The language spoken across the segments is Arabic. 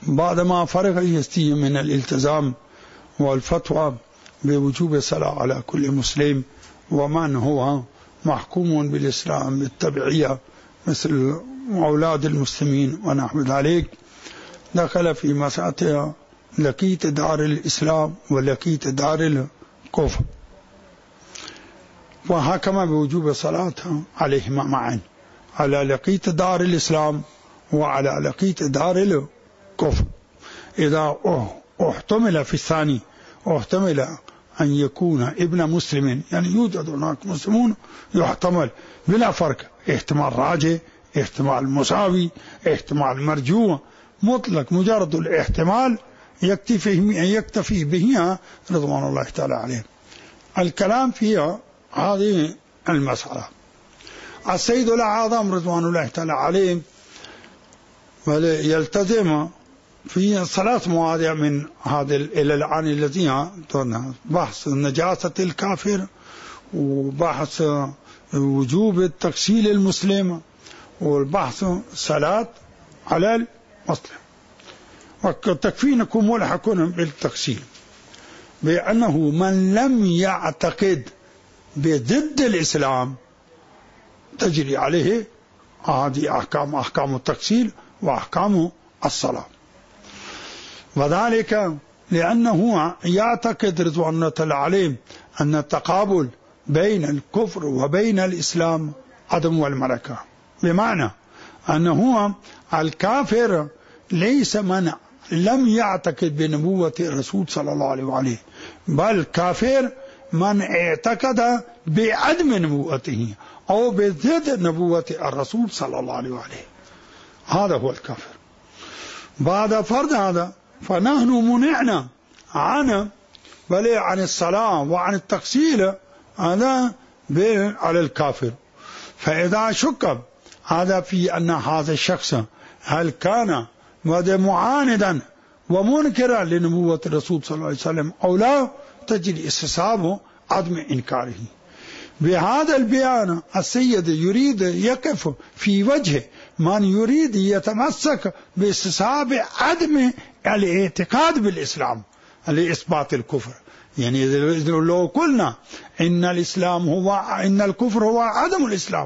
بعدما فرغ يستي من الالتزام والفتوى بوجوب الصلاة على كل مسلم ومن هو محكوم بالإسلام بالتبعية مثل أولاد المسلمين ونحو ذلك، دخل في مسألة لقيت دار الإسلام ولقيت دار الكفر، وحكم بوجوب الصلاة عليهما معا، على لقيت دار الإسلام وعلى لقيت دار الكفر. إذا احتمل في الثاني احتمل أن يكون ابن مسلم، يعني يوجد هناك مسلمون يحتمل بلا فرق، احتمال راجع، احتمال مساوي، احتمال مرجوع، مطلق مجرد الاحتمال يكتفي به رضوان الله تعالى عليه. الكلام فيها هذه المسألة. السيد الأعظم رضوان الله تعالى عليه يلتزم في 3 مواضيع من هذه الآن التي بحث نجاسة الكافر، وبحث وجوب التغسيل المسلم، والبحث صلاة على المسلم. وتكفينكم ملحقون بالتغسيل بأنه من لم يعتقد بضد الإسلام تجري عليه هذه أحكام التغسيل وأحكام الصلاة، وذلك لأنه يعتقد رضوان الله تعالى عليه أن التقابل بين الكفر وبين الإسلام عدم والملكة، بمعنى أنه الكافر ليس من لم يعتقد بنبوة الرسول صلى الله عليه وآله، بل كافر من اعتقد بعدم نبوته أو بضد نبوة الرسول صلى الله عليه وآله، هذا هو الكافر. بعد فرض هذا فنحن منعنا عن الصلاة وعن التغسيل هذا على الكافر. فإذا شك هذا في أن هذا الشخص هل كان معاندا ومنكرا لنبوة الرسول صلى الله عليه وسلم أو لا، تجري استصحابه عدم إنكاره. بهذا البيان السيد يريد يقف في وجه من يريد يتمسك باستصحاب عدم الاعتقاد بالإسلام لإثبات الكفر. يعني لو قلنا إن الكفر هو عدم الإسلام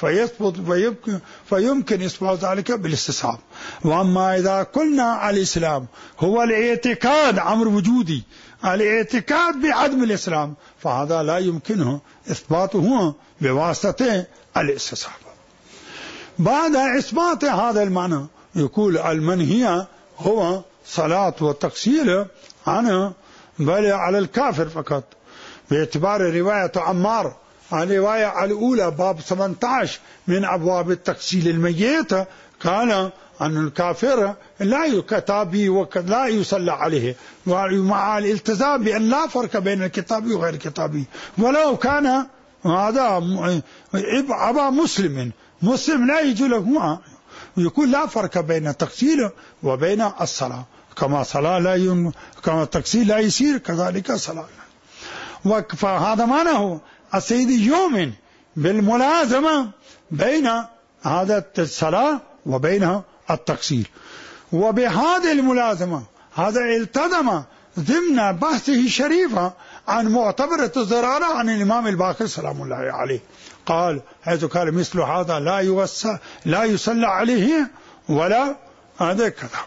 فيمكن إثبات ذلك بالاستصحاب. وأما إذا قلنا الإسلام هو الاعتقاد أمر وجودي، الاعتقاد بعدم الإسلام، فهذا لا يمكنه إثباته بواسطة الاستصحاب. بعد إثبات هذا المعنى يقول المنهي هو صلاة والتغسيل عنه بل على الكافر فقط، باعتبار رواية عمار الرواية الأولى باب 18 من أبواب التغسيل الميت قال أن الكافر لا يكتابي ولا يصلى عليه، ومع الالتزام بأن لا فرق بين الكتابي وغير الكتابي، ولو كان هذا أبا مسلم لا يجوز له، يقول لا فرق بين التغسيل وبين الصلاة، كما صلاة كما التغسيل لا يصير كذلك الصلاة. فهذا معناه السيد يؤمن بالملازمة بين هذا الصلاة وبين التغسيل، وبهذه الملازمة هذا التزم ضمن بحثه الشريفة عن معتبرة الزرارة عن الإمام الباقر سلام الله عليه، قال حيث قال مثل هذا لا يصلى عليه ولا هذا كذا.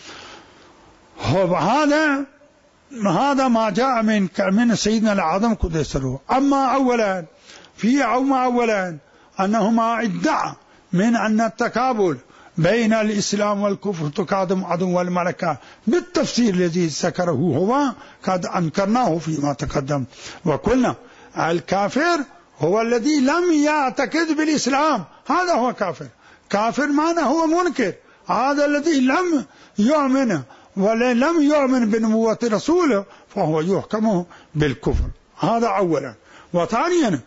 هذا ما جاء من سيدنا الأعظم قدس سره. أما أولا أنهما ادعى من أن التقابل بين الإسلام والكفر تقادم عدو والملكة بالتفسير الذي ذكره هو قد أنكرناه فيما تقدم، وقلنا الكافر هو الذي لم يعتقد بالإسلام، هذا هو كافر معنى هو منكر، هذا الذي لم يؤمن ولم يؤمن بنبوة رسوله فهو يحكم بالكفر. هذا أولا. وثانيا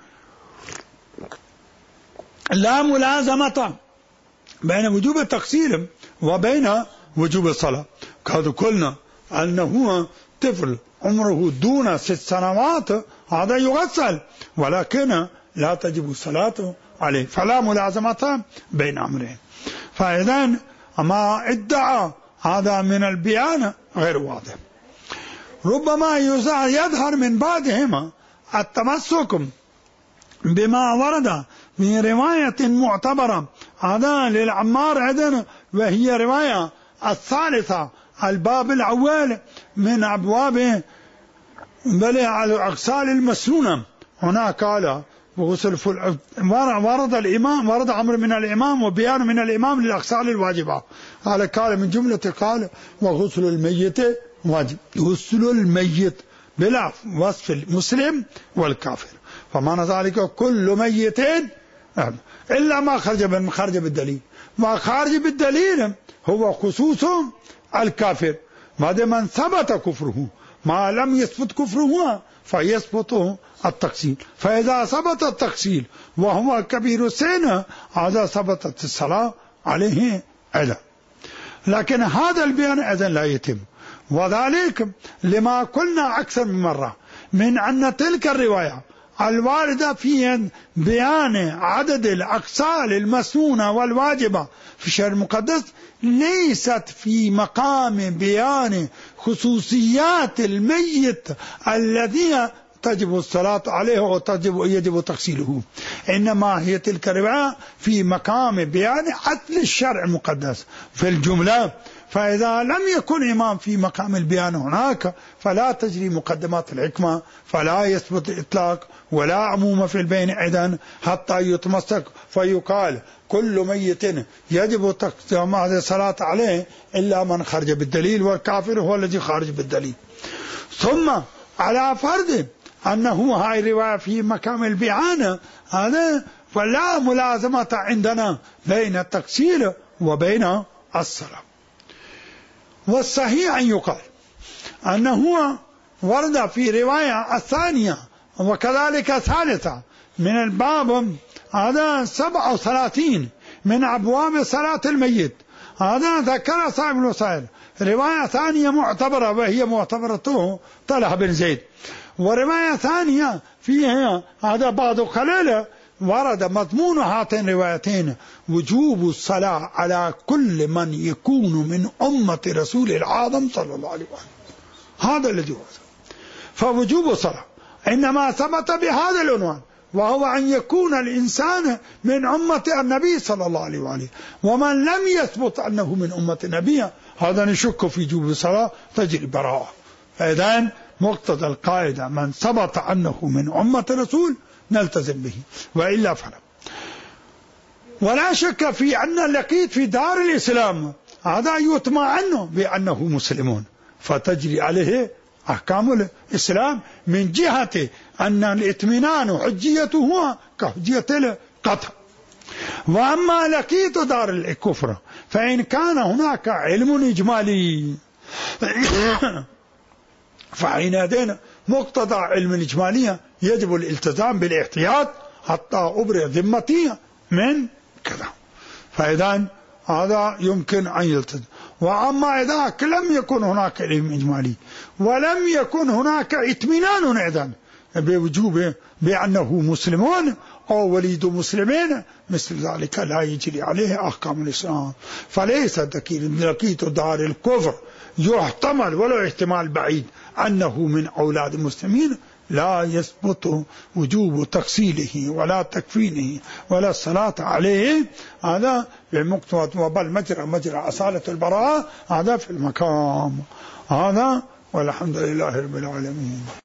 لا ملازمة بين وجوب التغسيل وبين وجوب الصلاة. قد قلنا أنه طفل عمره دون 6 سنوات هذا يغسل ولكن لا تجب الصلاة عليه، فلا ملازمة بين أمرين. فإذا ما ادعى هذا من البيان غير واضح. ربما يظهر من بعدهما التمسك بما ورد من رواية معتبرة هذا للعمار عدن، وهي رواية الثالثة الباب الأول من أبواب الأغسال المسنونة. هنا قال وغسل ورد الإمام، ورد أمر من الإمام وبيان من الإمام للأغسال الواجبة. قال من جملة قال وغسل الميت واجب، غسل الميت بلا وصف المسلم والكافر، فمعنى ذلك كل ميت إلا ما خرج بالدليل، ما خارج بالدليل هو خصوص الكافر ما دام من ثبت كفره، ما لم يثبت كفره فيثبت التقسيم، فإذا ثبت التقسيم وهو كبير السن هذا ثبتت الصلاة عليه أيضا. لكن هذا البيان أيضا لا يتم، وذلك لما قلنا أكثر من مرة من أن تلك الرواية الواردة في بيان عدد الأغسال المسنونة والواجبة في الشرع المقدس ليست في مقام بيان خصوصيات الميت الذي تجب الصلاة عليه ويجب تغسيله، إنما هي تلك الرواية في مقام بيان عدل الشرع المقدس في الجملة. فإذا لم يكن إمام في مقام البيان هناك فلا تجري مقدمات الحكمة، فلا يثبت الإطلاق ولا عموم في البين إذن حتى يتمسك فيقال كل ميت يجب الصلاة عليه إلا من خرج بالدليل، والكافر هو الذي خارج بالدليل. ثم على فرض أنه هاي الرواية في مقام البيان هذا فلا ملازمة عندنا بين التغسيل وبين الصلاة. والصحيح أن يقال أنه ورد في رواية الثانية وكذلك الثالثة من الباب هذا 37 من أبواب صلاة الميت، هذا ذكر صاحب الوسائل رواية ثانية معتبرة وهي معتبرته طلحة بن زيد، ورواية ثانية فيها هذا بعض خلال ورد مضمون هاتين الروايتين وجوب الصلاة على كل من يكون من أمة رسول العظم صلى الله عليه وسلم، هذا الذي ورد. فوجوب الصلاة إنما ثبت بهذا العنوان، وهو أن يكون الإنسان من أمة النبي صلى الله عليه وآله، ومن لم يثبت أنه من أمة النبي هذا نشك في وجوب الصلاة تجري براءة. فإذن مقتضى القاعدة من ثبت أنه من أمة رسول نلتزم به، وإلا فلا. ولا شك في أن اللقيط في دار الإسلام هذا يطمئن بأنه مسلمون، فتجري عليه أحكام الإسلام من جهة أن الاطمئنان حجيته كحجية القطع. وأما لقيط دار الكفر فإن كان هناك علم إجمالي فحينئذ مقتضى علم الإجمالية يجب الالتزام بالاحتياط حتى أبرئ ذمتي من كذا، فإذا هذا يمكن أن يلتزم. وأما إذا لم يكن هناك علم إجمالي ولم يكن هناك اطمئنان إذن بوجوب بأنه مسلمون أو وليد مسلمين مثل ذلك لا يجري عليه أحكام الإسلام. فليس لقيط دار الكفر يحتمل ولا احتمال بعيد أنه من أولاد المسلمين لا يثبت وجوب تغسيله ولا تكفينه ولا الصلاة عليه، هذا بمقتضى وبل مجرى أصالة البراءة، هذا في المقام هذا. والحمد لله رب العالمين.